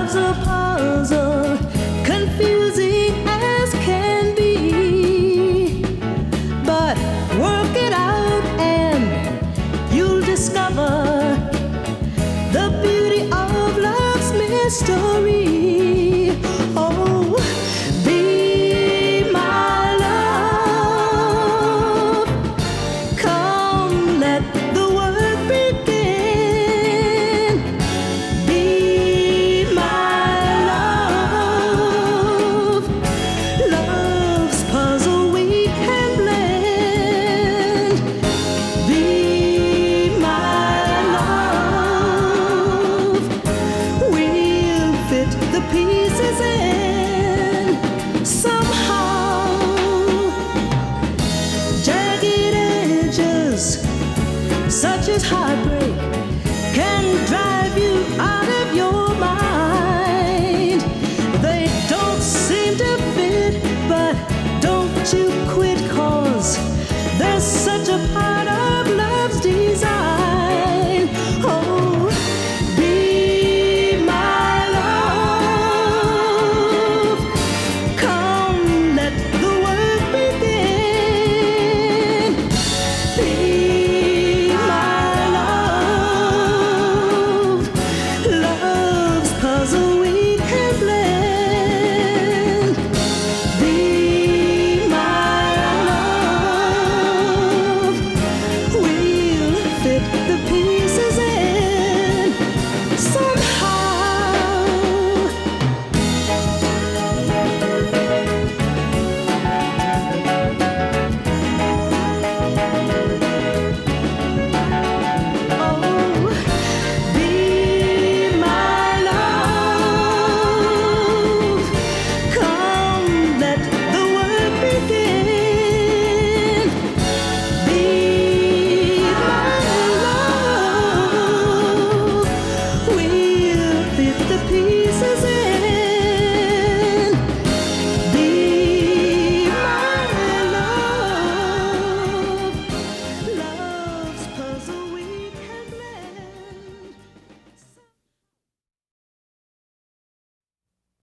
Love's a puzzle, confusing as can be. But work it out and you'll discover the beauty of love's mystery. Oh, be my love. Come, let the work begin. Be my love. Love's puzzle we can blend. Be my love. We'll fit the pieces in somehow. Jagged edges, such as heartbreak,